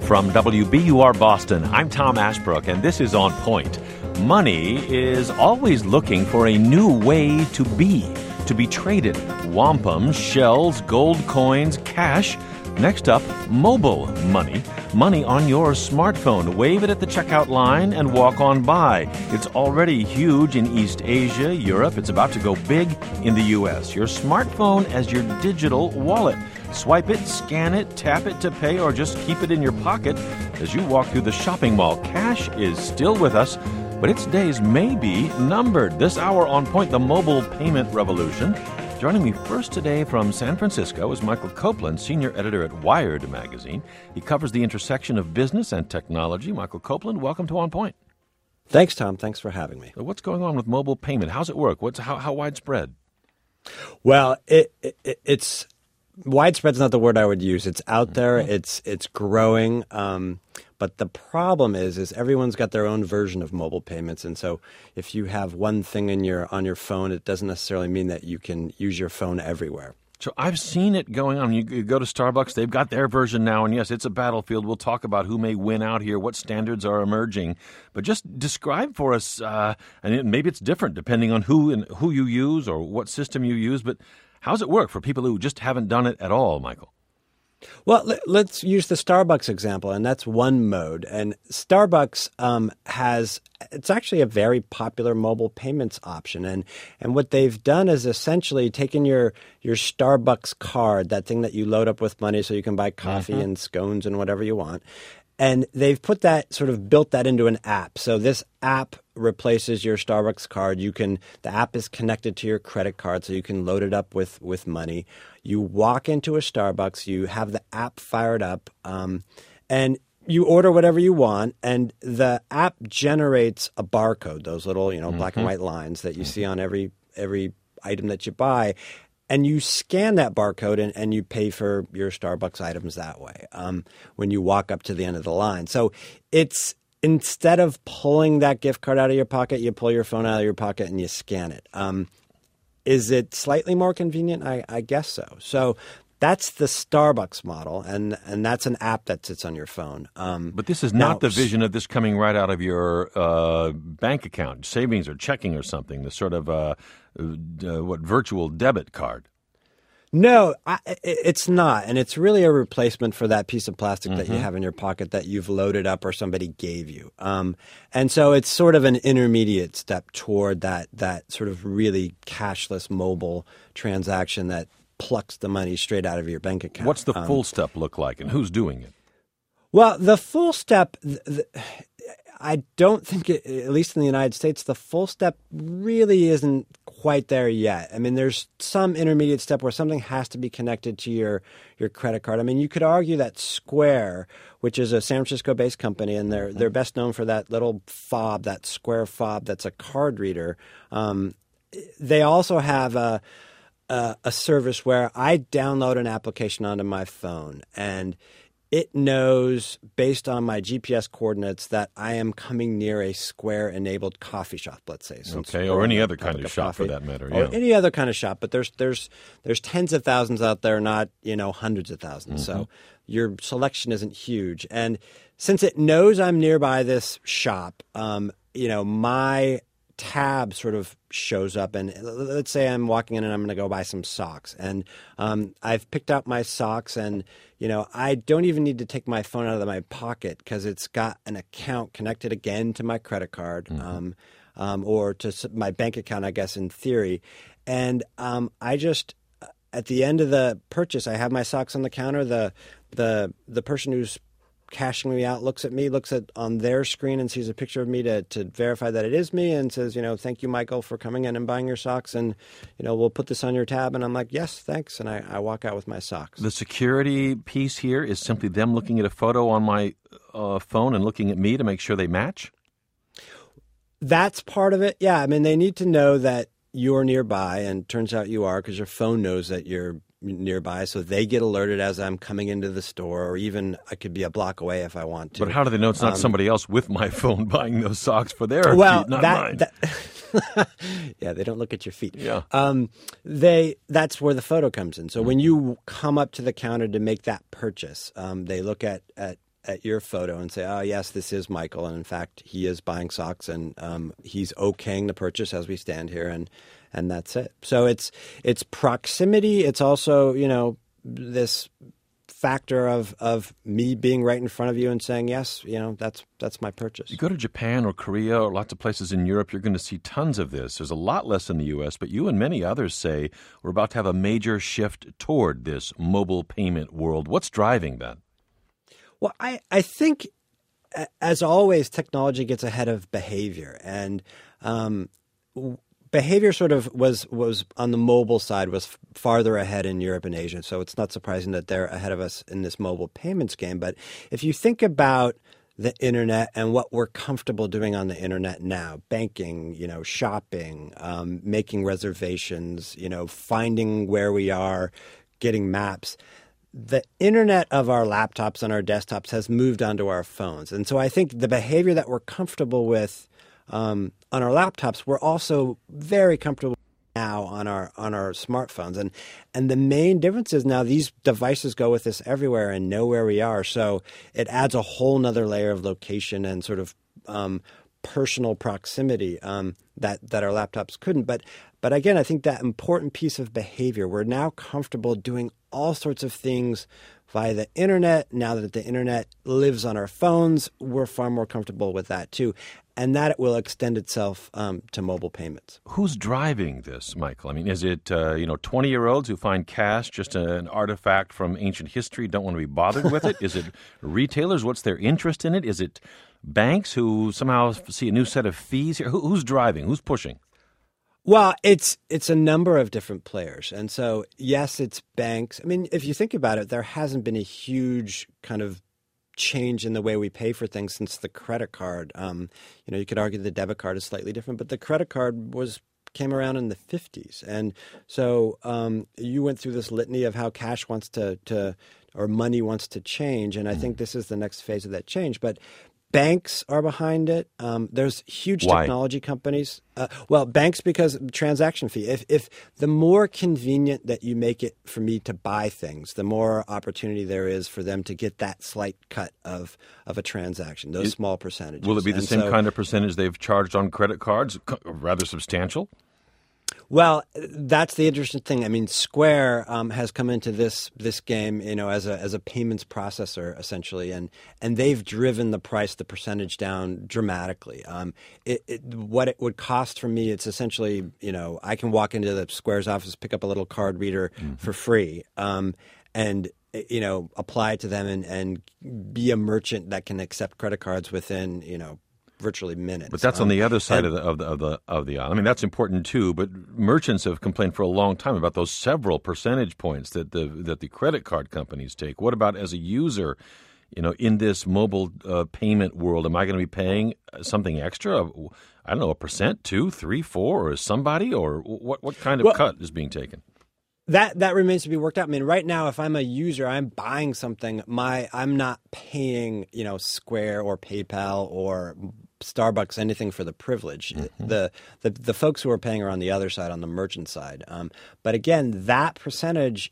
From WBUR Boston, I'm Tom Ashbrook, and this is On Point. Money is always looking for a new way to be traded. Wampum, shells, gold coins, cash. Next up, mobile money. Money on your smartphone. Wave it at the checkout line and walk on by. It's already huge in East Asia, Europe. It's about to go big in the U.S. Your smartphone as your digital wallet. Swipe it, scan it, tap it to pay, or just keep it in your pocket as you walk through the shopping mall. Cash is still with us, but its days may be numbered. This hour on Point, the mobile payment revolution. Joining me first today from San Francisco is Michael Copeland, senior editor at Wired magazine. He covers the intersection of business and technology. Michael Copeland, welcome to On Point. Thanks, Tom. Thanks for having me. So what's going on with mobile payment? How's it work? How widespread? Well, it's widespread's not the word I would use. It's out there. It's growing. But the problem is everyone's got their own version of mobile payments, and so if you have one thing on your phone, it doesn't necessarily mean that you can use your phone everywhere. So I've seen it going on. You go to Starbucks, they've got their version now, and yes, it's a battlefield. We'll talk about who may win out here, what standards are emerging. But just describe for us, and maybe it's different depending on who you use or what system you use, but how's it work for people who just haven't done it at all, Michael? Well, let's use the Starbucks example, and that's one mode. And Starbucks it's actually a very popular mobile payments option. And what they've done is essentially taken your Starbucks card, that thing that you load up with money so you can buy coffee and scones and whatever you want. And they've built that into an app. So this app replaces your Starbucks card. The app is connected to your credit card, so you can load it up with money. You walk into a Starbucks, you have the app fired up, and you order whatever you want, and the app generates a barcode, those little, black and white lines that you see on every item that you buy. And you scan that barcode and you pay for your Starbucks items that way when you walk up to the end of the line. So it's instead of pulling that gift card out of your pocket, you pull your phone out of your pocket and you scan it. Is it slightly more convenient? I guess so. So that's the Starbucks model, and that's an app that sits on your phone. But this is not the vision of this coming right out of your bank account, savings or checking or something, the sort of virtual debit card. No, it's not. And it's really a replacement for that piece of plastic that you have in your pocket that you've loaded up or somebody gave you. And so it's sort of an intermediate step toward that sort of really cashless mobile transaction that plucks the money straight out of your bank account. What's the full step look like, and who's doing it? Well, the full step, I don't think, at least in the United States, the full step really isn't quite there yet. I mean, there's some intermediate step where something has to be connected to your credit card. I mean, you could argue that Square, which is a San Francisco-based company, and they're best known for that little fob, that Square fob that's a card reader. They also have a service where I download an application onto my phone, and it knows, based on my GPS coordinates, that I am coming near a Square-enabled coffee shop, let's say. Okay, or any other kind of shop for that matter. Or any other kind of shop, but there's tens of thousands out there, not hundreds of thousands. So your selection isn't huge, and since it knows I'm nearby this shop, my tab sort of shows up, and let's say I'm walking in and I'm going to go buy some socks, and I've picked out my socks, and I don't even need to take my phone out of my pocket because it's got an account connected again to my credit card or to my bank account, I guess, in theory. And I just, at the end of the purchase, I have my socks on the counter. The person who's cashing me out looks on their screen and sees a picture of me to verify that it is me, and says, thank you, Michael, for coming in and buying your socks, and we'll put this on your tab. And I'm like, yes, thanks, and I walk out with my socks. The security piece here is simply them looking at a photo on my phone and looking at me to make sure they match? That's part of it. Yeah, I mean, they need to know that you're nearby, and turns out you are because your phone knows that you're nearby, so they get alerted as I'm coming into the store, or even I could be a block away if I want to. But how do they know it's not somebody else with my phone buying those socks for their feet, not mine? Yeah, they don't look at your feet. Yeah. That's where the photo comes in. So when you come up to the counter to make that purchase, they look at at your photo and say, oh, yes, this is Michael. And in fact, he is buying socks, and he's okaying the purchase as we stand here. And that's it. So it's proximity. It's also, this factor of me being right in front of you and saying, yes, that's my purchase. You go to Japan or Korea or lots of places in Europe, you're going to see tons of this. There's a lot less in the U.S., but you and many others say we're about to have a major shift toward this mobile payment world. What's driving that? Well, I think, as always, technology gets ahead of behavior. And behavior sort of was on the mobile side was farther ahead in Europe and Asia. So it's not surprising that they're ahead of us in this mobile payments game. But if you think about the internet and what we're comfortable doing on the internet now, banking, shopping, making reservations, finding where we are, getting maps, the internet of our laptops and our desktops has moved onto our phones. And so I think the behavior that we're comfortable with on our laptops, we're also very comfortable now on our smartphones. And the main difference is now these devices go with us everywhere and know where we are. So it adds a whole nother layer of location and sort of personal proximity that our laptops couldn't. But again, I think that important piece of behavior, we're now comfortable doing all sorts of things via the internet. Now that the internet lives on our phones, we're far more comfortable with that too. And that it will extend itself to mobile payments. Who's driving this, Michael? I mean, is it 20-year-olds who find cash just an artifact from ancient history, don't want to be bothered with it? Is it retailers? What's their interest in it? Is it banks who somehow see a new set of fees here? Who's driving? Who's pushing? Well, it's a number of different players. And so, yes, it's banks. I mean, if you think about it, there hasn't been a huge kind of change in the way we pay for things since the credit card. You could argue the debit card is slightly different, but the credit card came around in the 50s. And so you went through this litany of how cash wants to or money wants to change. And I think this is the next phase of that change. But banks are behind it. There's huge technology companies. Banks because transaction fee. If the more convenient that you make it for me to buy things, the more opportunity there is for them to get that slight cut of a transaction, those small percentages. Will it be the same kind of percentage they've charged on credit cards? Rather substantial? Well, that's the interesting thing. I mean, Square has come into this game, as a payments processor essentially, and they've driven the percentage down dramatically. What it would cost for me, it's essentially, I can walk into the Square's office, pick up a little card reader for free, and apply it to them and be a merchant that can accept credit cards within virtually minutes. But that's on the other side of the aisle. I mean, that's important too. But merchants have complained for a long time about those several percentage points that the credit card companies take. What about as a user, in this mobile payment world? Am I going to be paying something extra? I don't know, 1%, 2, 3, 4, or somebody, or what kind of cut is being taken? That remains to be worked out. I mean, right now, if I'm a user, I'm buying something. I'm not paying, Square or PayPal or Starbucks anything for the privilege. The folks who are paying are on the other side, on the merchant side. But again, that percentage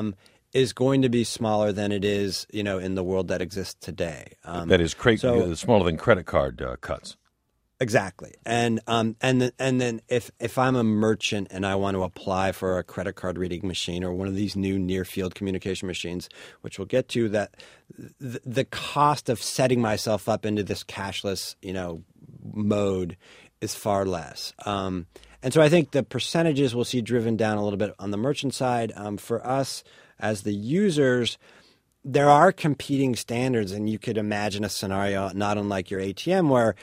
is going to be smaller than it is, in the world that exists today. That is smaller than credit card cuts. Exactly. And then if I'm a merchant and I want to apply for a credit card reading machine or one of these new near field communication machines, which we'll get to, that the cost of setting myself up into this cashless, mode is far less. And so I think the percentages we'll see driven down a little bit on the merchant side. For us as the users, there are competing standards, and you could imagine a scenario not unlike your ATM where,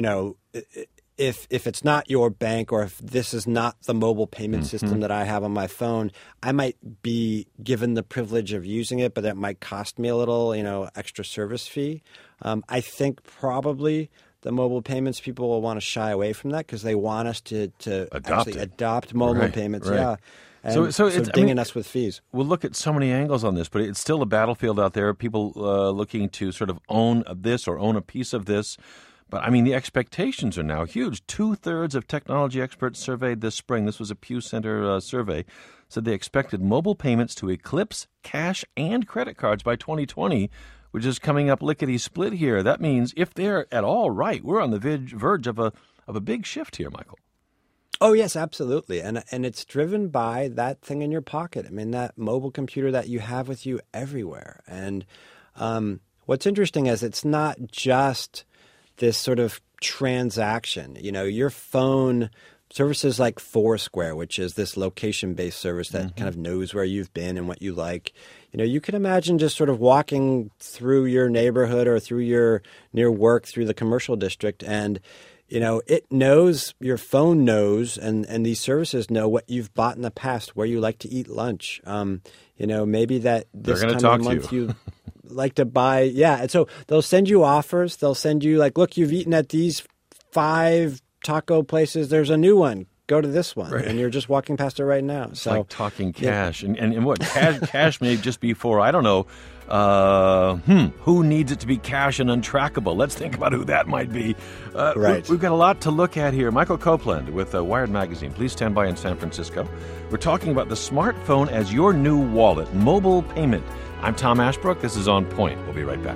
if it's not your bank or if this is not the mobile payment system that I have on my phone, I might be given the privilege of using it, but that might cost me a little, extra service fee. I think probably the mobile payments people will want to shy away from that because they want us to adopt mobile payments. Right. Yeah. And so it's dinging us with fees. We'll look at so many angles on this, but it's still a battlefield out there. People looking to sort of own this or own a piece of this. But, I mean, the expectations are now huge. 2/3 of technology experts surveyed this spring. This was a Pew Center survey. said they expected mobile payments to eclipse cash and credit cards by 2020, which is coming up lickety-split here. That means if they're at all right, we're on the verge of a big shift here, Michael. Oh, yes, absolutely. And it's driven by that thing in your pocket. I mean, that mobile computer that you have with you everywhere. And what's interesting is it's not just this sort of transaction. You know, your phone, services like Foursquare, which is this location-based service that kind of knows where you've been and what you like. You know, you can imagine just sort of walking through your neighborhood or through your near work, through the commercial district, and you know, it knows, your phone knows, and these services know what you've bought in the past, where you like to eat lunch. You know, maybe that this time of month you like to buy. Yeah. And so they'll send you offers. They'll send you like, look, you've eaten at these 5 taco places. There's a new one. Go to this one. Right. And you're just walking past it right now. It's like talking cash. Yeah. And what? Cash may just be for, I don't know, who needs it to be cash and untrackable? Let's think about who that might be. Right. We've got a lot to look at here. Michael Copeland with Wired Magazine. Please stand by in San Francisco. We're talking about the smartphone as your new wallet, mobile payment. I'm Tom Ashbrook. This is On Point. We'll be right back.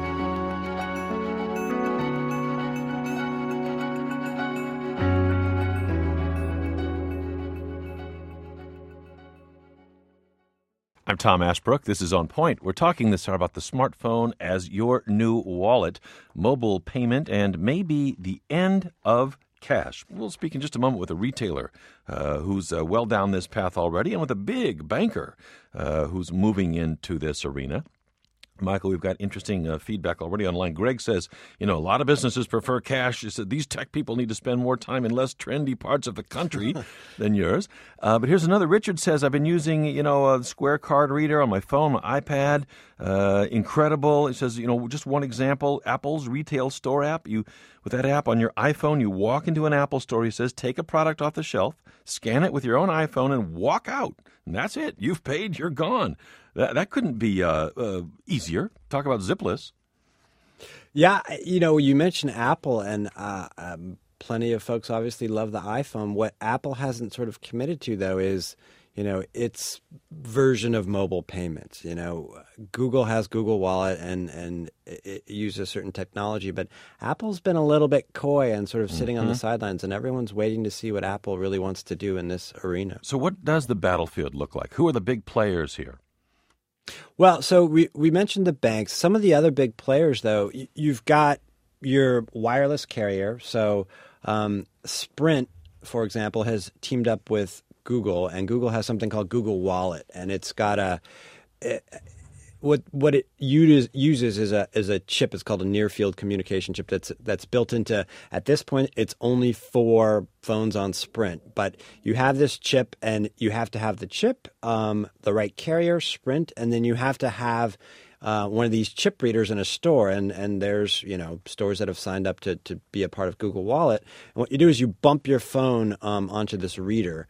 I'm Tom Ashbrook. This is On Point. We're talking this hour about the smartphone as your new wallet, mobile payment, and maybe the end of cash. We'll speak in just a moment with a retailer who's well down this path already, and with a big banker who's moving into this arena. Michael, we've got interesting feedback already online. Greg says, you know, a lot of businesses prefer cash. He said these tech people need to spend more time in less trendy parts of the country than yours. But here's another. Richard says, I've been using, you know, a Square card reader on my phone, my iPad. Incredible. He says, you know, just one example, Apple's retail store app. With that app on your iPhone, you walk into an Apple store, he says, take a product off the shelf, scan it with your own iPhone, and walk out. And that's it. You've paid. You're gone. That couldn't be easier. Talk about zipless. Yeah, you know, you mentioned Apple, and plenty of folks obviously love the iPhone. What Apple hasn't sort of committed to, though, is, you know, its version of mobile payments. You know, Google has Google Wallet, and it uses certain technology, but Apple's been a little bit coy and sort of sitting on the sidelines, and everyone's waiting to see what Apple really wants to do in this arena. So what does the battlefield look like? Who are the big players here? Well, so we mentioned the banks. Some of the other big players, though, you've got your wireless carrier. So Sprint, for example, has teamed up with Google, and Google has something called Google Wallet, and it's got what it uses is a chip. It's called a near field communication chip that's built into, at this point, it's only for phones on Sprint. But you have this chip, and you have to have the chip, the right carrier, Sprint, and then you have to have one of these chip readers in a store. And there's, you know, stores that have signed up to be a part of Google Wallet. And what you do is you bump your phone onto this reader.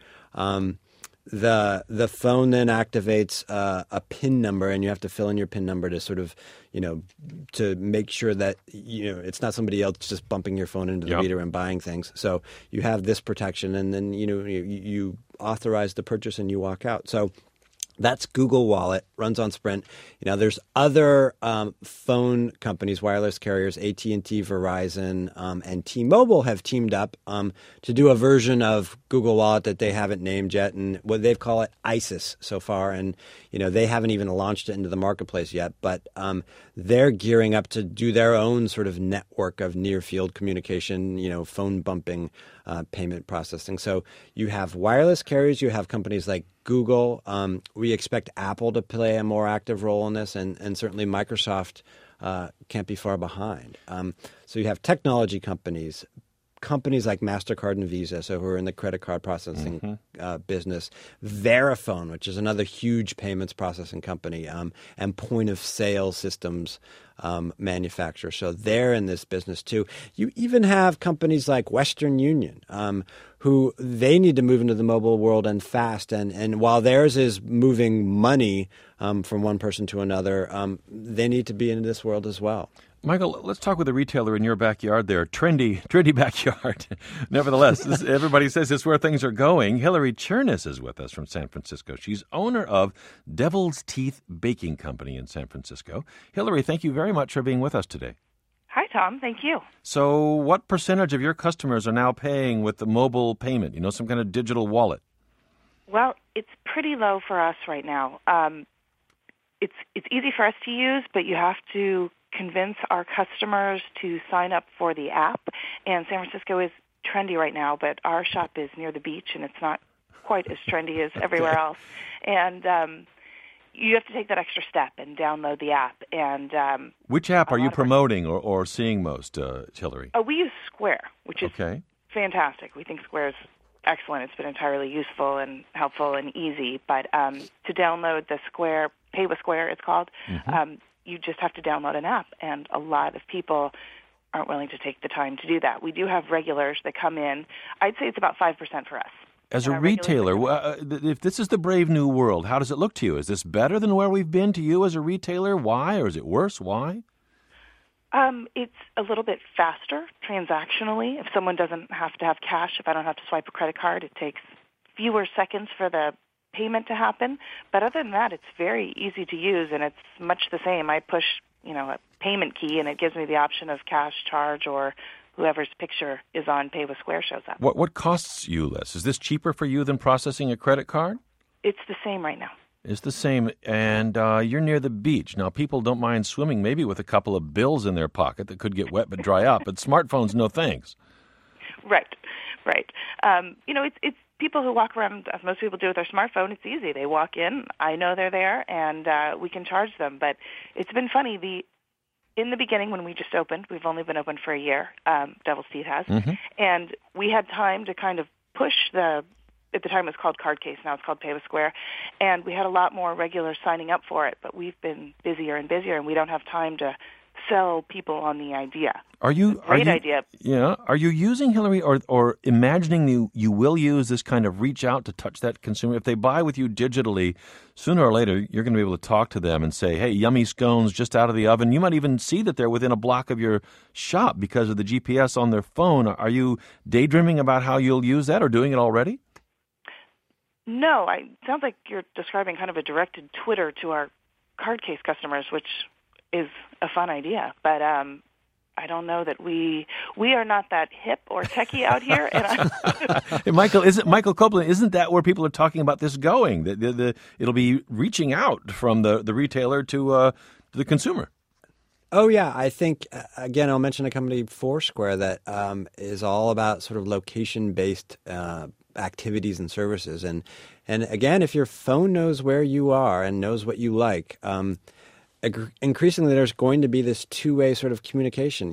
The phone then activates a PIN number, and you have to fill in your PIN number to sort of, you know, to make sure that, you know, it's not somebody else just bumping your phone into the reader and buying things. So you have this protection, and then, you know, you authorize the purchase and you walk out. So that's Google Wallet, runs on Sprint. You know, there's other phone companies, wireless carriers, AT&T, Verizon, and T-Mobile have teamed up to do a version of Google Wallet that they haven't named yet, and what they call it ISIS so far. And, you know, they haven't even launched it into the marketplace yet, but they're gearing up to do their own sort of network of near-field communication, you know, phone bumping, payment processing. So you have wireless carriers, you have companies like Google. We expect Apple to play a more active role in this, and certainly Microsoft can't be far behind. So you have technology companies like MasterCard and Visa, so who are in the credit card processing business. Verifone, which is another huge payments processing company, and point-of-sale systems manufacturer. So they're in this business too. You even have companies like Western Union, who they need to move into the mobile world and fast. And while theirs is moving money from one person to another, they need to be in this world as well. Michael, let's talk with a retailer in your backyard there. Trendy backyard. Nevertheless, everybody says this is where things are going. Hillary Chernis is with us from San Francisco. She's owner of Devil's Teeth Baking Company in San Francisco. Hillary, thank you very much for being with us today. Hi, Tom. Thank you. So what percentage of your customers are now paying with the mobile payment, some kind of digital wallet? Well, it's pretty low for us right now. It's easy for us to use, but you have to convince our customers to sign up for the app. And San Francisco is trendy right now, but our shop is near the beach, and it's not quite as trendy as everywhere else. And you have to take that extra step and download the app. And which app are you promoting or seeing most, Hillary? We use Square, which is fantastic. We think Square is excellent. It's been entirely useful and helpful and easy. But to download the Square, Pay with Square, it's called, you just have to download an app. And a lot of people aren't willing to take the time to do that. We do have regulars that come in. I'd say it's about 5% for us. As a retailer, if this is the brave new world, how does it look to you? Is this better than where we've been to you as a retailer? Why? Or is it worse? Why? It's a little bit faster transactionally. If someone doesn't have to have cash, if I don't have to swipe a credit card, it takes fewer seconds for the payment to happen. But other than that, it's very easy to use, and it's much the same. I push, a payment key, and it gives me the option of cash, charge, or whoever's picture is on Pay with Square shows up. What costs you less? Is this cheaper for you than processing a credit card? It's the same right now. It's the same, and you're near the beach. Now, people don't mind swimming maybe with a couple of bills in their pocket that could get wet but dry up, but smartphones, no thanks. Right. It's people who walk around, as most people do with their smartphone. It's easy. They walk in, I know they're there, and we can charge them. But it's been funny, in the beginning when we just opened, we've only been open for a year, Devil's Teeth has, and we had time to kind of push at the time it was called Cardcase, now it's called Pay with Square, and we had a lot more regulars signing up for it, but we've been busier and busier, and we don't have time to sell people on the idea. Great idea. Yeah. Are you using, Hillary, or imagining you will use this kind of reach out to touch that consumer? If they buy with you digitally, sooner or later, you're going to be able to talk to them and say, hey, yummy scones just out of the oven. You might even see that they're within a block of your shop because of the GPS on their phone. Are you daydreaming about how you'll use that or doing it already? No, it sounds like you're describing kind of a directed Twitter to our Cardcase customers, which is a fun idea. But I don't know that we are not that hip or techie out here. And hey, Michael Copeland, isn't that where people are talking about this going? It'll be reaching out from the retailer to the consumer. Oh, yeah. I think, again, I'll mention a company, Foursquare, that is all about sort of location-based activities and services. And again, if your phone knows where you are and knows what you like, increasingly there's going to be this two-way sort of communication.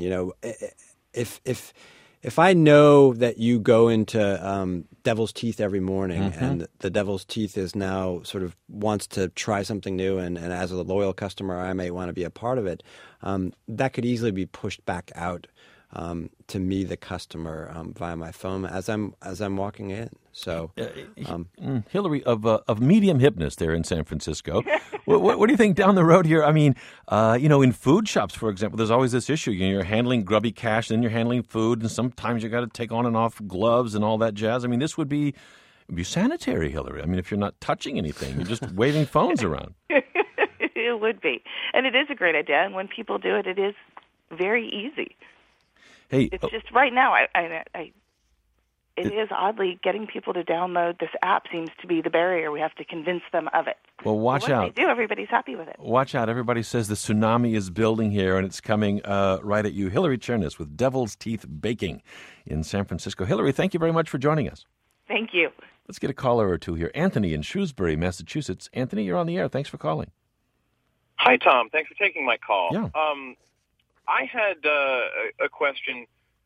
If I know that you go into Devil's Teeth every morning and the Devil's Teeth is now sort of wants to try something new and as a loyal customer I may want to be a part of it, that could easily be pushed back out to me, the customer, via my phone as I'm walking in. So, Hillary, of medium hipness there in San Francisco, what do you think down the road here? I mean, in food shops, for example, there's always this issue. You're handling grubby cash, then you're handling food, and sometimes you got to take on and off gloves and all that jazz. I mean, this would be sanitary, Hillary. I mean, if you're not touching anything, you're just waving phones around. It would be, and it is a great idea. And when people do it, it is very easy. Hey, it's just right now. It is oddly getting people to download this app seems to be the barrier. We have to convince them of it. Well, watch out. When they do, everybody's happy with it. Watch out. Everybody says the tsunami is building here, and it's coming right at you. Hillary Chernis with Devil's Teeth Baking in San Francisco. Hillary, thank you very much for joining us. Thank you. Let's get a caller or two here. Anthony in Shrewsbury, Massachusetts. Anthony, you're on the air. Thanks for calling. Hi, Tom. Thanks for taking my call. Yeah. I had a question.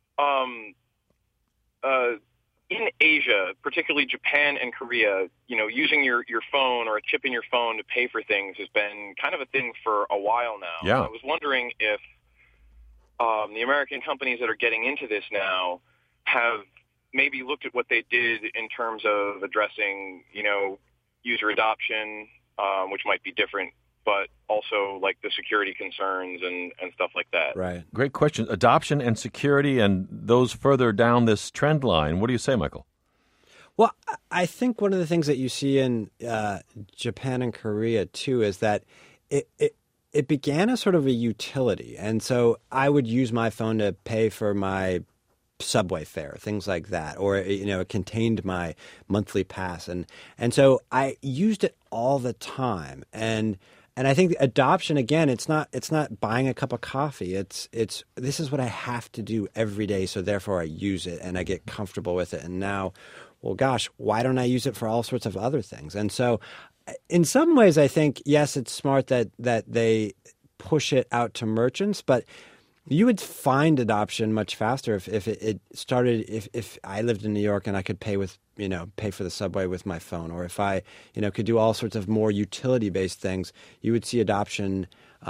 In Asia, particularly Japan and Korea, using your phone or a chip in your phone to pay for things has been kind of a thing for a while now. Yeah. I was wondering if the American companies that are getting into this now have maybe looked at what they did in terms of addressing, user adoption, which might be different but also like the security concerns and stuff like that. Right. Great question. Adoption and security and those further down this trend line. What do you say, Michael? Well, I think one of the things that you see in Japan and Korea, too, is that it began as sort of a utility. And so I would use my phone to pay for my subway fare, things like that, or it contained my monthly pass, and so I used it all the time. And I think the adoption, again, it's not buying a cup of coffee. It's this is what I have to do every day, so therefore I use it and I get comfortable with it. And now, well, gosh, why don't I use it for all sorts of other things? And so, in some ways, I think yes, it's smart that they push it out to merchants, but you would find adoption much faster if it started. If I lived in New York and I could pay for the subway with my phone, or if I could do all sorts of more utility-based things, you would see adoption.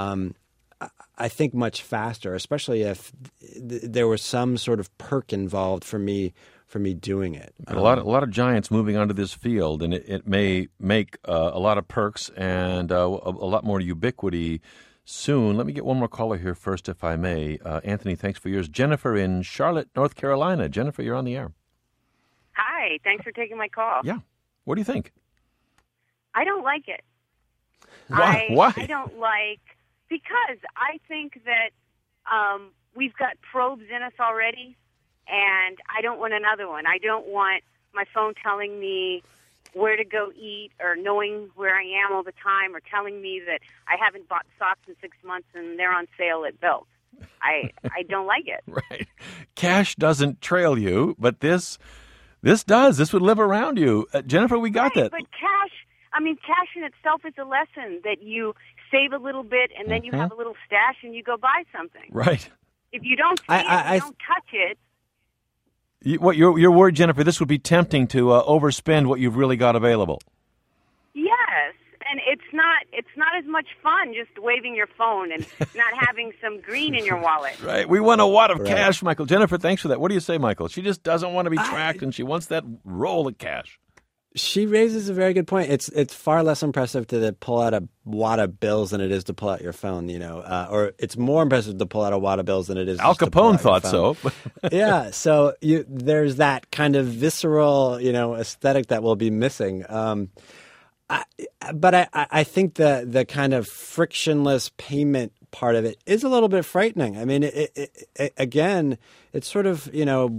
I think much faster, especially if there was some sort of perk involved for me doing it. A lot of giants moving onto this field, and it may make a lot of perks and a lot more ubiquity soon. Let me get one more caller here first, if I may. Anthony, thanks for yours. Jennifer in Charlotte, North Carolina. Jennifer, you're on the air. Hi, thanks for taking my call. Yeah. What do you think? I don't like it. Why? I don't like, because I think that we've got probes in us already, and I don't want another one. I don't want my phone telling me where to go eat, or knowing where I am all the time, or telling me that I haven't bought socks in 6 months and they're on sale at Belk. I don't like it. Right. Cash doesn't trail you, but this does. This would live around you. Jennifer, we got that. But cash in itself is a lesson that you save a little bit, and then you have a little stash and you go buy something. Right. If you don't see it, you don't touch it. You're worried, Jennifer, this would be tempting to overspend what you've really got available. Yes, and it's not as much fun just waving your phone and not having some green in your wallet. Right. We want a wad of cash, Michael. Jennifer, thanks for that. What do you say, Michael? She just doesn't want to be tracked, and she wants that roll of cash. She raises a very good point. It's far less impressive to pull out a wad of bills than it is to pull out your phone, or it's more impressive to pull out a wad of bills than it is Al just to pull Capone out thought your phone. so. Yeah, so there's that kind of visceral, aesthetic that will be missing. But I think the kind of frictionless payment part of it is a little bit frightening. I mean, again, it's sort of,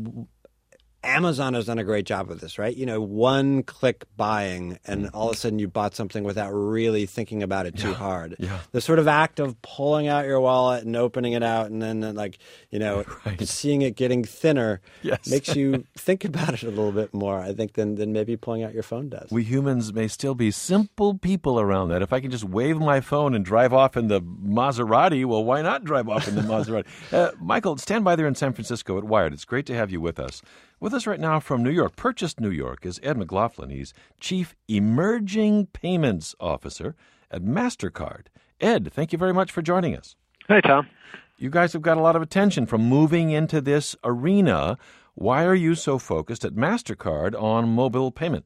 Amazon has done a great job of this, right? One-click buying, and all of a sudden you bought something without really thinking about it too hard. Yeah. The sort of act of pulling out your wallet and opening it out, and then seeing it getting thinner makes you think about it a little bit more, I think, than maybe pulling out your phone does. We humans may still be simple people around that. If I can just wave my phone and drive off in the Maserati, well, why not drive off in the Maserati? Michael, stand by there in San Francisco at Wired. It's great to have you with us. With us right now from New York, Purchased New York, is Ed McLaughlin. He's Chief Emerging Payments Officer at MasterCard. Ed, thank you very much for joining us. Hey, Tom. You guys have got a lot of attention from moving into this arena. Why are you so focused at MasterCard on mobile payment?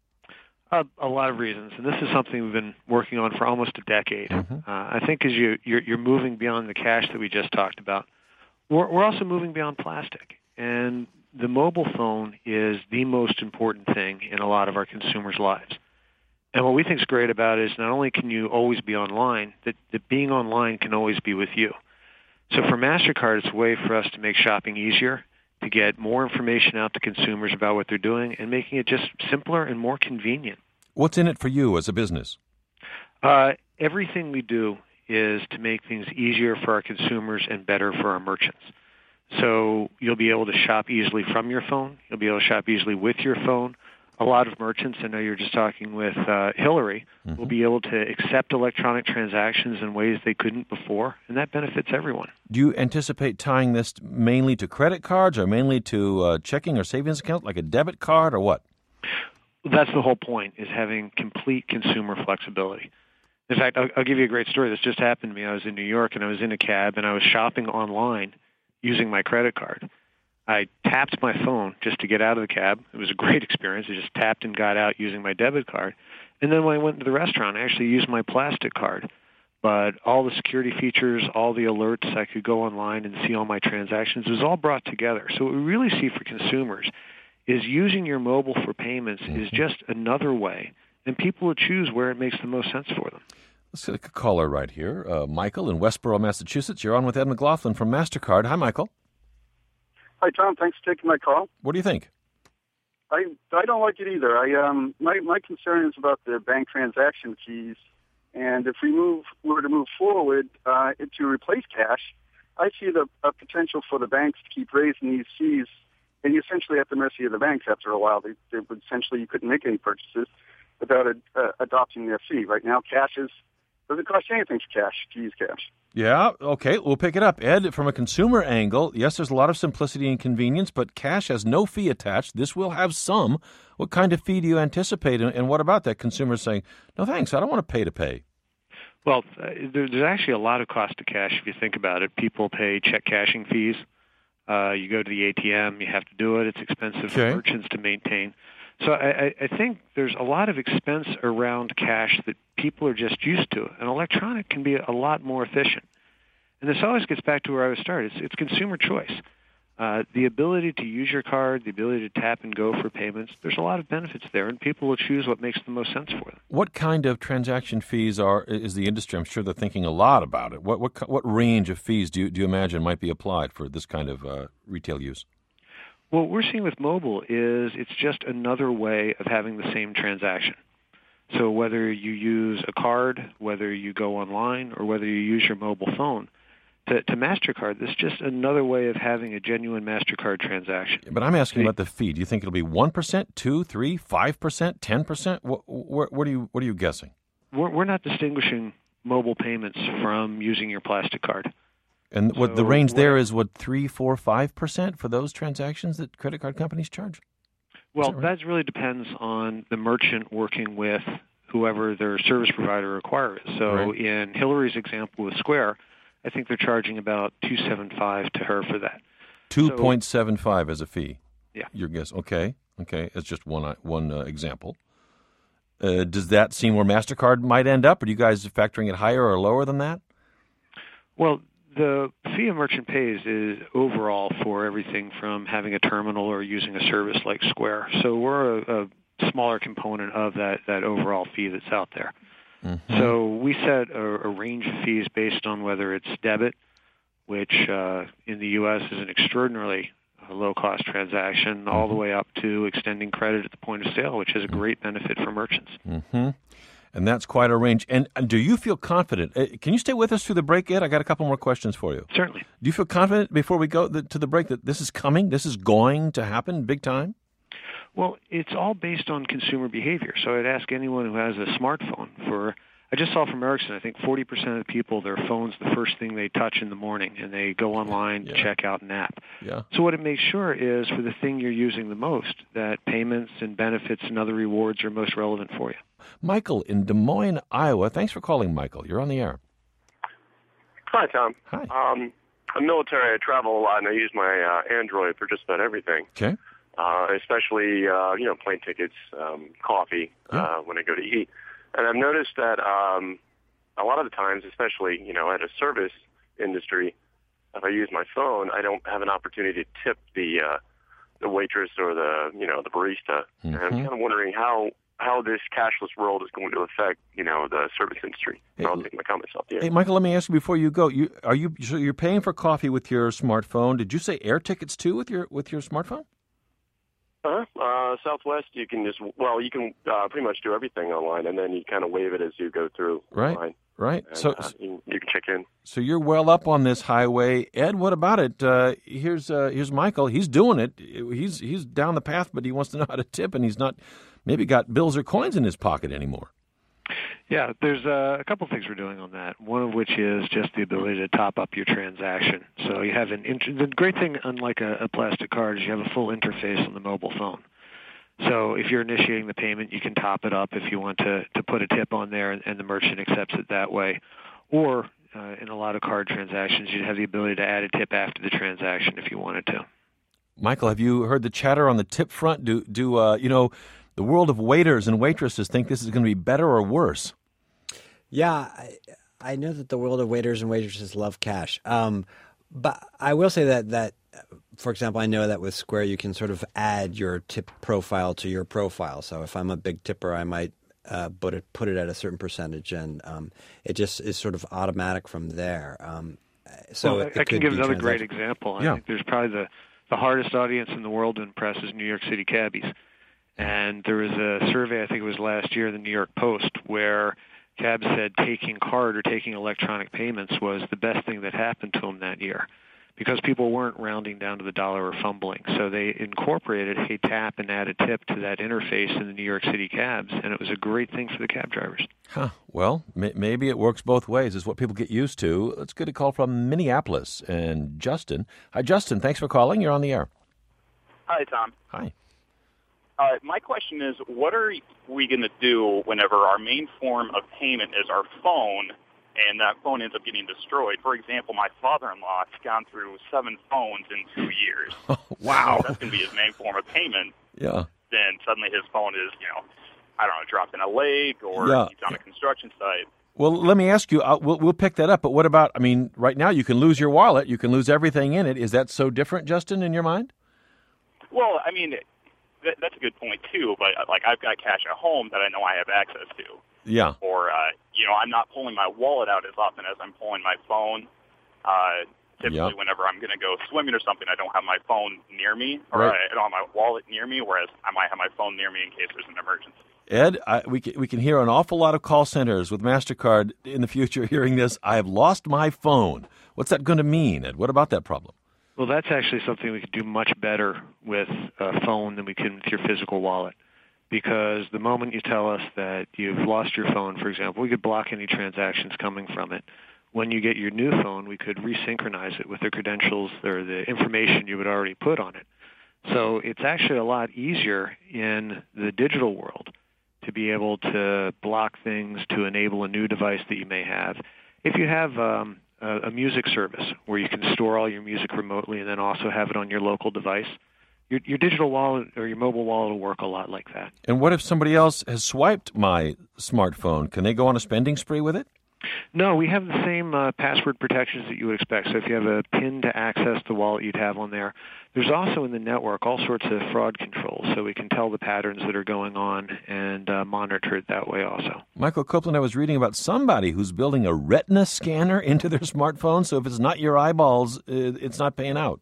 A lot of reasons, and this is something we've been working on for almost a decade. I think as you're moving beyond the cash that we just talked about, we're also moving beyond plastic. And the mobile phone is the most important thing in a lot of our consumers' lives. And what we think is great about it is not only can you always be online, that being online can always be with you. So for MasterCard, it's a way for us to make shopping easier, to get more information out to consumers about what they're doing, and making it just simpler and more convenient. What's in it for you as a business? Everything we do is to make things easier for our consumers and better for our merchants. So you'll be able to shop easily from your phone. You'll be able to shop easily with your phone. A lot of merchants, I know you're just talking with Hillary, will be able to accept electronic transactions in ways they couldn't before, and that benefits everyone. Do you anticipate tying this mainly to credit cards or mainly to checking or savings account, like a debit card, or what? That's the whole point, is having complete consumer flexibility. In fact, I'll give you a great story. This just happened to me. I was in New York, and I was in a cab, and I was shopping online using my credit card. I tapped my phone just to get out of the cab. It was a great experience. I just tapped and got out using my debit card. And then when I went to the restaurant, I actually used my plastic card. but all the security features, all the alerts, I could go online and see all my transactions. It was all brought together. So what we really see for consumers is using your mobile for payments is just another way, and people will choose where it makes the most sense for them. Let's get a caller right here. Michael in Westboro, Massachusetts. You're on with Ed McLaughlin from MasterCard. Hi, Michael. Hi, Tom. Thanks for taking my call. What do you think? I don't like it either. My concern is about the bank transaction fees, and if we were to move forward to replace cash, I see a potential for the banks to keep raising these fees, and you're essentially at the mercy of the banks after a while. They would essentially, you couldn't make any purchases without adopting their fee. Right now, doesn't cost you anything for cash to use cash. Yeah, okay, we'll pick it up. Ed, from a consumer angle, yes, there's a lot of simplicity and convenience, but cash has no fee attached. This will have some. What kind of fee do you anticipate, and what about that consumer saying, no thanks, I don't want to pay? Well, there's actually a lot of cost to cash if you think about it. People pay check cashing fees. You go to the ATM, you have to do it. It's expensive for merchants to maintain. So I think there's a lot of expense around cash that people are just used to. And electronic can be a lot more efficient. And this always gets back to where I was started. It's consumer choice. The ability to use your card, the ability to tap and go for payments, there's a lot of benefits there, and people will choose what makes the most sense for them. What kind of transaction fees is the industry? I'm sure they're thinking a lot about it. What range of fees do you imagine might be applied for this kind of retail use? What we're seeing with mobile is it's just another way of having the same transaction. So whether you use a card, whether you go online, or whether you use your mobile phone, to MasterCard, this is just another way of having a genuine MasterCard transaction. But I'm asking about the fee. Do you think it'll be 1%, 2%, 3%, 5%, 10%? What are you guessing? We're not distinguishing mobile payments from using your plastic card. And the range there is 3%, 4%, 5% for those transactions that credit card companies charge? Well, that really depends on the merchant working with whoever their service provider or acquirer is. So in Hillary's example with Square, I think they're charging about $2.75 to her for that. 2.75 as a fee. Yeah. Your guess. Okay. That's just one example. Does that seem where MasterCard might end up? Are you guys factoring it higher or lower than that? Well, the fee a merchant pays is overall for everything from having a terminal or using a service like Square. So we're a smaller component of that overall fee that's out there. Mm-hmm. So we set a range of fees based on whether it's debit, which in the U.S. is an extraordinarily low-cost transaction, all the way up to extending credit at the point of sale, which is a great benefit for merchants. Mm-hmm. And that's quite a range. And do you feel confident? Can you stay with us through the break, Ed? I got a couple more questions for you. Certainly. Do you feel confident before we go to the break that this is coming, this is going to happen big time? Well, it's all based on consumer behavior. So I'd ask anyone who has a smartphone I just saw from Ericsson, I think 40% of the people, their phone's the first thing they touch in the morning, and they go online to check out an app. Yeah. So what it makes sure is for the thing you're using the most, that payments and benefits and other rewards are most relevant for you. Michael in Des Moines, Iowa. Thanks for calling, Michael. You're on the air. Hi, Tom. Hi. I'm military. I travel a lot, and I use my Android for just about everything. Okay. Especially, plane tickets, coffee, when I go to eat. And I've noticed that a lot of the times, especially, at a service industry, if I use my phone, I don't have an opportunity to tip the waitress or the barista. Mm-hmm. And I'm kind of wondering how this cashless world is going to affect, the service industry. Hey, I'll take my comments off the air. Hey, Michael, let me ask you before you go. So you're paying for coffee with your smartphone. Did you say air tickets too with your smartphone? Southwest, you can pretty much do everything online, and then you kind of waive it as you go through online. Right. And, so you can check in. So you're well up on this highway, Ed. What about it? Here's Michael. He's doing it. He's down the path, but he wants to know how to tip, and he's not maybe got bills or coins in his pocket anymore. Yeah, there's a couple things we're doing on that. One of which is just the ability to top up your transaction. So you have the great thing, unlike a plastic card, is you have a full interface on the mobile phone. So if you're initiating the payment, you can top it up if you want to put a tip on there, and the merchant accepts it that way. Or in a lot of card transactions, you'd have the ability to add a tip after the transaction if you wanted to. Michael, have you heard the chatter on the tip front? Do the world of waiters and waitresses think this is going to be better or worse? Yeah, I know that the world of waiters and waitresses love cash. But I will say that, for example, I know that with Square you can sort of add your tip profile to your profile. So if I'm a big tipper, I might put it at a certain percentage, and it just is sort of automatic from there. So well, I can give another great example. I think there's probably the hardest audience in the world to impress is New York City cabbies. And there was a survey, I think it was last year, in the New York Post, where cabs said taking card or taking electronic payments was the best thing that happened to them that year, because people weren't rounding down to the dollar or fumbling. So they incorporated Hey Tap and add a tip to that interface in the New York City cabs, and it was a great thing for the cab drivers. Huh. Well, maybe it works both ways, is what people get used to. Let's get a call from Minneapolis. And Justin. Hi, Justin. Thanks for calling. You're on the air. Hi, Tom. Hi. My question is, what are we going to do whenever our main form of payment is our phone, and that phone ends up getting destroyed? For example, my father-in-law has gone through 7 phones in 2 years. Wow. So that's going to be his main form of payment. Yeah. Then suddenly his phone is, I don't know, dropped in a lake, or he's on a construction site. Well, let me ask you, we'll pick that up, but what about, right now you can lose your wallet, you can lose everything in it. Is that so different, Justin, in your mind? Well, that's a good point, too, but, I've got cash at home that I know I have access to. Yeah. Or, I'm not pulling my wallet out as often as I'm pulling my phone. Typically, whenever I'm going to go swimming or something, I don't have my phone near me, or I don't have my wallet near me, whereas I might have my phone near me in case there's an emergency. Ed, we can hear an awful lot of call centers with MasterCard in the future hearing this. I have lost my phone. What's that going to mean, Ed? What about that problem? Well, that's actually something we could do much better with a phone than we can with your physical wallet. Because the moment you tell us that you've lost your phone, for example, we could block any transactions coming from it. When you get your new phone, we could resynchronize it with the credentials or the information you had already put on it. So it's actually a lot easier in the digital world to be able to block things to enable a new device that you may have. If you have a music service where you can store all your music remotely and then also have it on your local device, your digital wallet or your mobile wallet will work a lot like that. And what if somebody else has swiped my smartphone? Can they go on a spending spree with it? No, we have the same password protections that you would expect. So if you have a PIN to access the wallet, you'd have on there. There's also in the network all sorts of fraud controls, so we can tell the patterns that are going on and monitor it that way also. Michael Copeland, I was reading about somebody who's building a retina scanner into their smartphone, so if it's not your eyeballs, it's not paying out.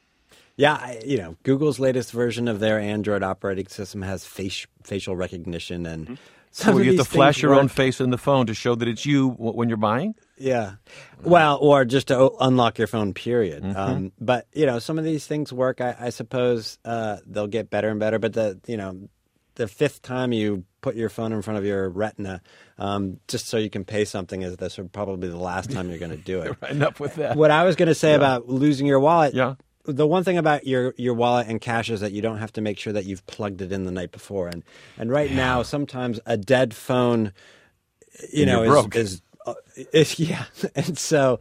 Yeah, Google's latest version of their Android operating system has facial recognition, and so you have to flash your own face in the phone to show that it's you when you're buying? Yeah. Well, or just to unlock your phone, period. Mm-hmm. But, some of these things work. I suppose they'll get better and better. But, the fifth time you put your phone in front of your retina just so you can pay something is probably the last time you're going to do it. Enough with that. What I was going to say about losing your wallet. Yeah. The one thing about your wallet and cash is that you don't have to make sure that you've plugged it in the night before. And right now, sometimes a dead phone, is And so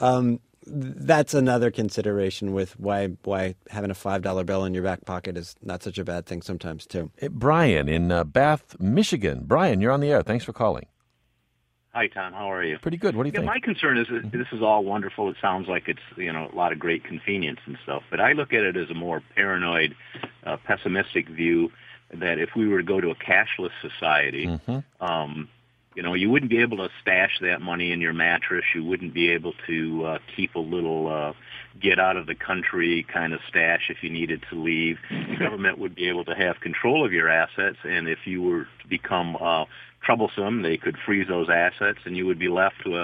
that's another consideration with why having a $5 bill in your back pocket is not such a bad thing sometimes, too. Brian in Bath, Michigan. Brian, you're on the air. Thanks for calling. Hi, Tom. How are you? Pretty good. What do you think? My concern is that this is all wonderful. It sounds like it's, a lot of great convenience and stuff. But I look at it as a more paranoid, pessimistic view that if we were to go to a cashless society, you wouldn't be able to stash that money in your mattress. You wouldn't be able to keep a little get out of the country kind of stash if you needed to leave. The government would be able to have control of your assets, and if you were to become troublesome, they could freeze those assets, and you would be left with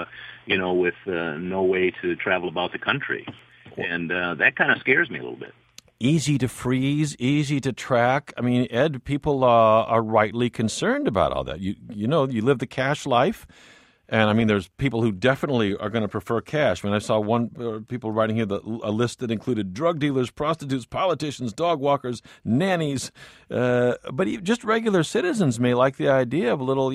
no way to travel about the country. And that kind of scares me a little bit. Easy to freeze, easy to track. I mean, Ed, people are rightly concerned about all that. You live the cash life. And, there's people who definitely are going to prefer cash. I saw people writing here a list that included drug dealers, prostitutes, politicians, dog walkers, nannies. But just regular citizens may like the idea of a little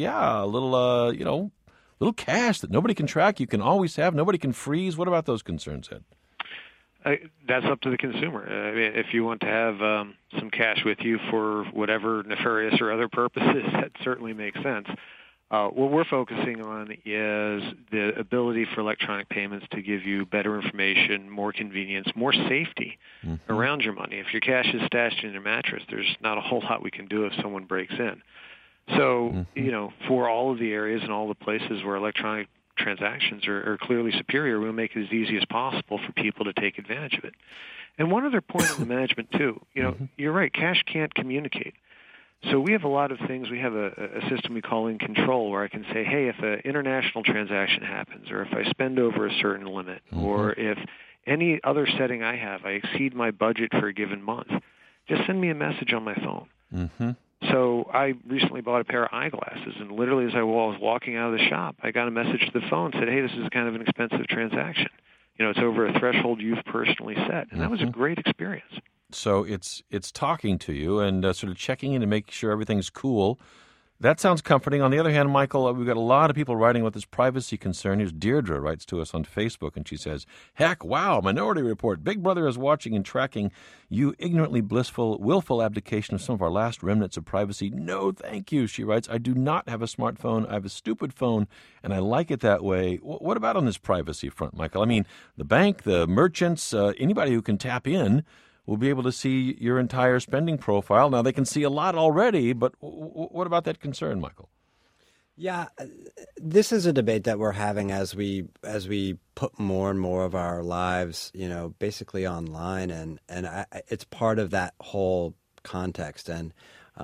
cash that nobody can track. You can always have. Nobody can freeze. What about those concerns, Ed? That's up to the consumer. If you want to have some cash with you for whatever nefarious or other purposes, that certainly makes sense. What we're focusing on is the ability for electronic payments to give you better information, more convenience, more safety around your money. If your cash is stashed in your mattress, there's not a whole lot we can do if someone breaks in. So, for all of the areas and all the places where electronic transactions are clearly superior, we'll make it as easy as possible for people to take advantage of it. And one other point on the management, too. You're right, cash can't communicate. So we have a lot of things. We have a system we call In Control, where I can say, hey, if an international transaction happens, or if I spend over a certain limit, or if any other setting I have, I exceed my budget for a given month, just send me a message on my phone. So I recently bought a pair of eyeglasses, and literally as I was walking out of the shop, I got a message to the phone that said, hey, this is kind of an expensive transaction. It's over a threshold you've personally set. And that was a great experience. So it's talking to you and sort of checking in to make sure everything's cool. That sounds comforting. On the other hand, Michael, we've got a lot of people writing about this privacy concern. Here's Deirdre writes to us on Facebook, and she says, heck, wow, Minority Report. Big Brother is watching and tracking you ignorantly blissful, willful abdication of some of our last remnants of privacy. No, thank you, she writes. I do not have a smartphone. I have a stupid phone, and I like it that way. What about on this privacy front, Michael? I mean, the bank, the merchants, anybody who can tap in will be able to see your entire spending profile. Now, they can see a lot already, but what about that concern, Michael? Yeah, this is a debate that we're having as we put more and more of our lives, basically online, and it's part of that whole context. And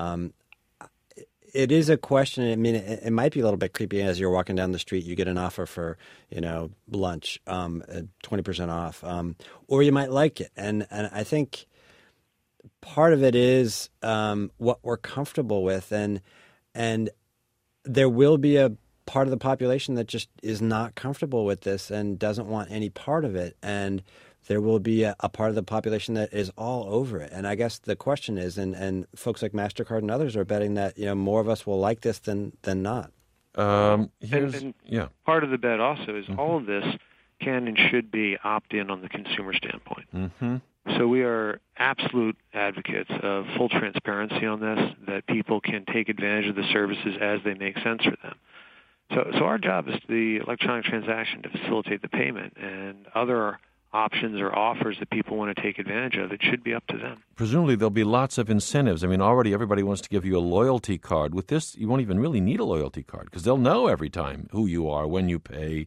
it is a question. I mean, it might be a little bit creepy as you're walking down the street. You get an offer for, lunch, 20% off, or you might like it. And I think part of it is what we're comfortable with, and there will be a part of the population that just is not comfortable with this and doesn't want any part of it, and there will be a part of the population that is all over it. And I guess the question is, and folks like MasterCard and others are betting that more of us will like this than not. Part of the bet also is all of this can and should be opt-in on the consumer standpoint. So we are absolute advocates of full transparency on this, that people can take advantage of the services as they make sense for them. So our job is the electronic transaction to facilitate the payment, and other options or offers that people want to take advantage of, it should be up to them. Presumably there'll be lots of incentives. I mean, already everybody wants to give you a loyalty card. With this, you won't even really need a loyalty card because they'll know every time who you are, when you pay.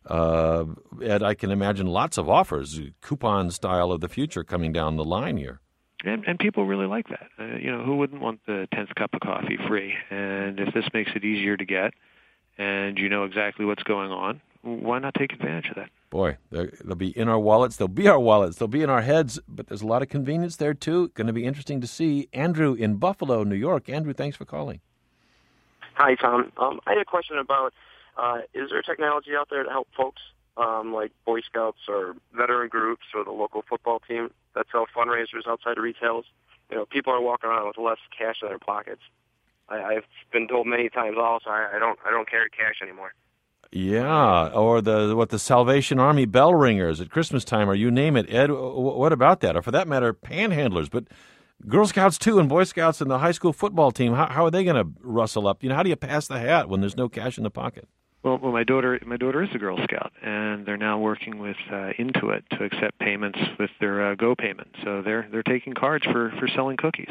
Ed, I can imagine lots of offers, coupon style of the future coming down the line here. And people really like that. Who wouldn't want the 10th cup of coffee free? And if this makes it easier to get and you know exactly what's going on, why not take advantage of that? Boy, they'll be in our wallets. They'll be our wallets. They'll be in our heads. But there's a lot of convenience there, too. Going to be interesting to see. Andrew in Buffalo, New York. Andrew, thanks for calling. Hi, Tom. I had a question about, is there technology out there to help folks like Boy Scouts or veteran groups or the local football team that sell fundraisers outside of retails? People are walking around with less cash in their pockets. I've been told many times also I don't carry cash anymore. Yeah, or the Salvation Army bell ringers at Christmas time, or you name it. Ed, what about that? Or for that matter, panhandlers. But Girl Scouts, too, and Boy Scouts and the high school football team, how are they going to rustle up? How do you pass the hat when there's no cash in the pocket? Well, my daughter is a Girl Scout, and they're now working with Intuit to accept payments with their Go payment. So they're taking cards for selling cookies.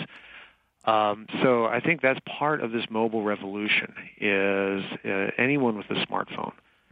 So I think that's part of this mobile revolution is anyone with a smartphone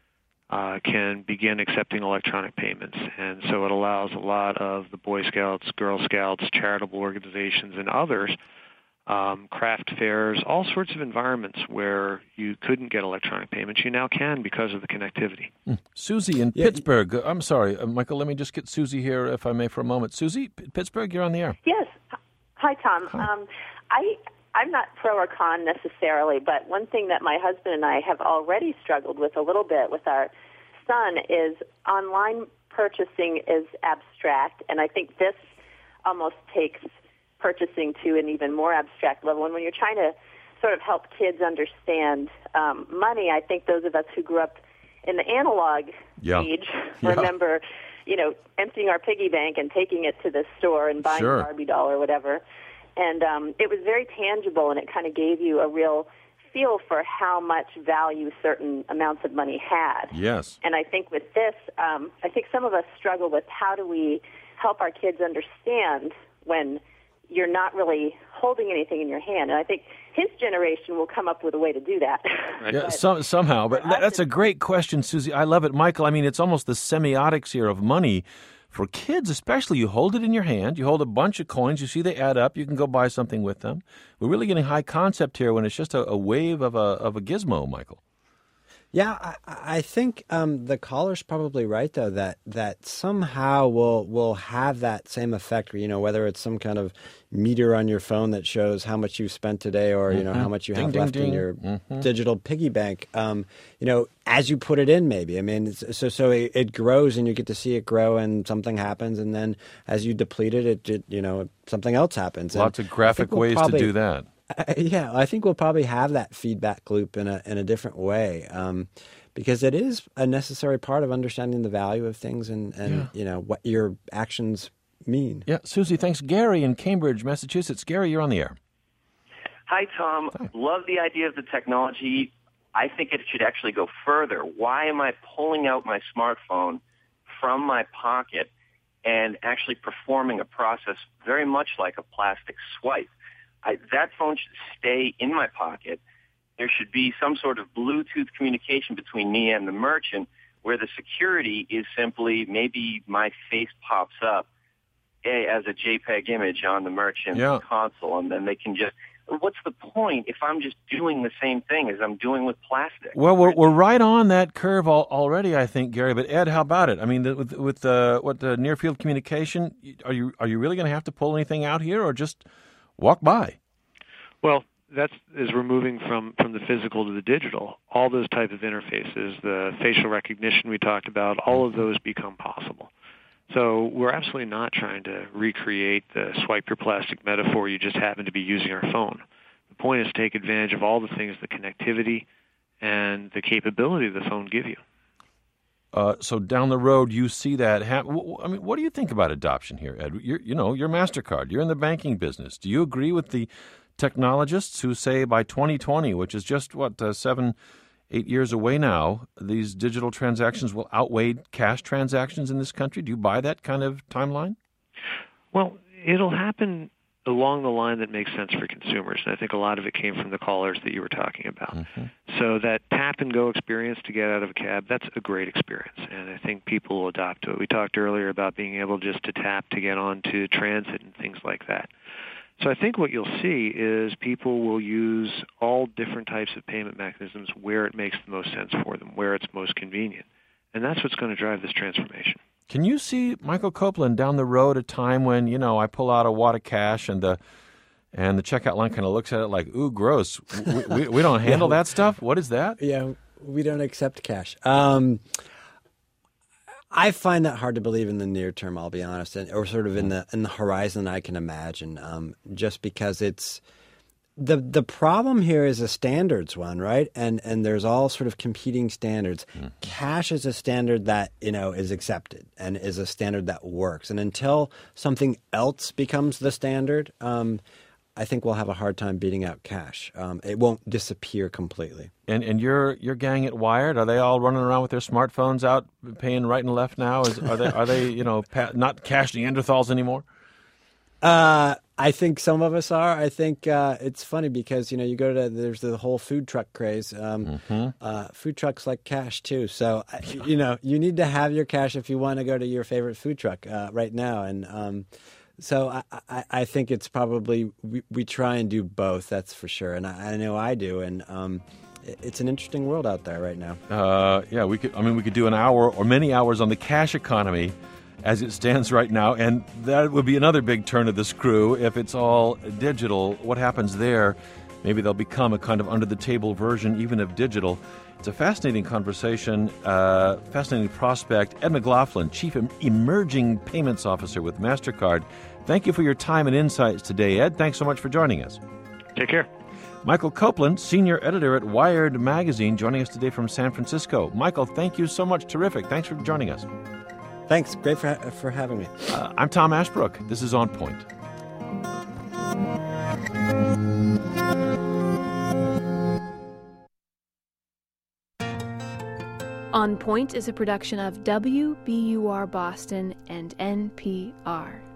can begin accepting electronic payments. And so it allows a lot of the Boy Scouts, Girl Scouts, charitable organizations, and others, craft fairs, all sorts of environments where you couldn't get electronic payments. You now can because of the connectivity. Susie in Pittsburgh. I'm sorry, Michael, let me just get Susie here, if I may, for a moment. Susie, Pittsburgh, you're on the air. Yes. Hi, Tom. Hi. I'm not pro or con necessarily, but one thing that my husband and I have already struggled with a little bit with our son is online purchasing is abstract, and I think this almost takes purchasing to an even more abstract level. And when you're trying to sort of help kids understand money, I think those of us who grew up in the analog age remember, emptying our piggy bank and taking it to the store and buying a Barbie doll or whatever. And it was very tangible, and it kind of gave you a real feel for how much value certain amounts of money had. Yes. And I think with this, I think some of us struggle with how do we help our kids understand when you're not really holding anything in your hand. And I think his generation will come up with a way to do that. Yeah, somehow. But that's a great question, Susie. I love it. Michael, I mean, it's almost the semiotics here of money. For kids especially, you hold it in your hand, you hold a bunch of coins, you see they add up, you can go buy something with them. We're really getting high concept here when it's just a wave of a gizmo, Michael. Yeah, I think the caller's probably right, though, that somehow we'll have that same effect, whether it's some kind of meter on your phone that shows how much you spent today or, how much you have left in your digital piggy bank, as you put it in maybe. I mean, so it grows and you get to see it grow and something happens. And then as you deplete it, something else happens. Lots of graphic ways to do that. Yeah, I think we'll probably have that feedback loop in a different way, because it is a necessary part of understanding the value of things and what your actions mean. Yeah, Susie, thanks. Gary in Cambridge, Massachusetts. Gary, you're on the air. Hi, Tom. Hi. Love the idea of the technology. I think it should actually go further. Why am I pulling out my smartphone from my pocket and actually performing a process very much like a plastic swipe? That phone should stay in my pocket. There should be some sort of Bluetooth communication between me and the merchant where the security is simply maybe my face pops up as a JPEG image on the merchant's console, and then they can just... What's the point if I'm just doing the same thing as I'm doing with plastic? Well, we're right on that curve already, I think, Gary. But Ed, how about it? I mean, with the near field communication, are you really going to have to pull anything out here, or just walk by? Well, as we're moving from the physical to the digital, all those type of interfaces, the facial recognition we talked about, all of those become possible. So we're absolutely not trying to recreate the swipe your plastic metaphor. You just happen to be using our phone. The point is to take advantage of all the things, the connectivity and the capability the phone give you. So down the road, you see that. I mean, what do you think about adoption here, Ed? You're MasterCard. You're in the banking business. Do you agree with the technologists who say by 2020, which is just 7-8 years away now, these digital transactions will outweigh cash transactions in this country? Do you buy that kind of timeline? Well, it'll happen along the line that makes sense for consumers, and I think a lot of it came from the callers that you were talking about. Mm-hmm. So that tap-and-go experience to get out of a cab, that's a great experience, and I think people will adopt to it. We talked earlier about being able just to tap to get onto transit and things like that. So I think what you'll see is people will use all different types of payment mechanisms where it makes the most sense for them, where it's most convenient. And that's what's going to drive this transformation. Can you see, Michael Copeland, down the road a time when, I pull out a wad of cash and the checkout line kind of looks at it like, ooh, gross. We don't handle that stuff? What is that? Yeah, we don't accept cash. I find that hard to believe in the near term, I'll be honest, or sort of in the horizon I can imagine, just because it's the problem here is a standards one, right? And there's all sort of competing standards. Mm-hmm. Cash is a standard that, is accepted and is a standard that works. And until something else becomes the standard, I think we'll have a hard time beating out cash. It won't disappear completely. And your gang at Wired, are they all running around with their smartphones out, paying right and left now? Are they not cash Neanderthals anymore? I think some of us are. I think it's funny because you go to there's the whole food truck craze. Food trucks like cash too. So you need to have your cash if you want to go to your favorite food truck right now. And so I think it's probably we try and do both. That's for sure. And I know I do. And it's an interesting world out there right now. We could do an hour or many hours on the cash economy as it stands right now, and that would be another big turn of the screw if it's all digital. What happens there? Maybe they'll become a kind of under-the-table version even of digital. It's a fascinating conversation, fascinating prospect. Ed McLaughlin, Chief Emerging Payments Officer with MasterCard. Thank you for your time and insights today, Ed. Thanks so much for joining us. Take care. Michael Copeland, Senior Editor at Wired Magazine, joining us today from San Francisco. Michael, thank you so much. Terrific. Thanks for joining us. Thanks. Great for having me. I'm Tom Ashbrook. This is On Point. On Point is a production of WBUR Boston and NPR.